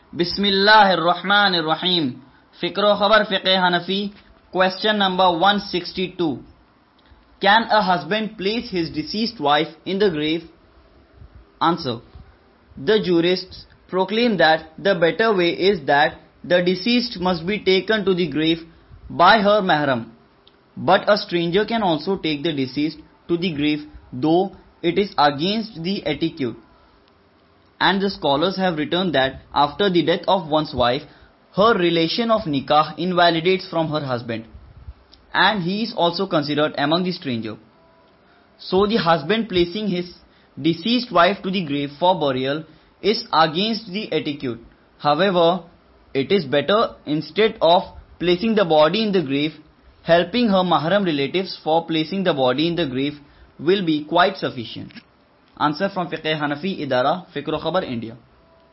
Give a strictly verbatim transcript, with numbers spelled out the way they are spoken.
Bismillahirrahmanirrahim. Fikr o Khabar Fiqh Hanafi. Question number one sixty-two. Can a husband place his deceased wife in the grave? Answer. The jurists proclaim that the better way is that the deceased must be taken to the grave by her mahram. But a stranger can also take the deceased to the grave, though it is against the etiquette. And the scholars have written that after the death of one's wife, her relation of nikah invalidates from her husband, and he is also considered among the stranger. So the husband placing his deceased wife to the grave for burial is against the etiquette. However, it is better, instead of placing the body in the grave, helping her mahram relatives for placing the body in the grave will be quite sufficient. Answer from Fiqh Hanafi Idara, Fikr o Khabar, India.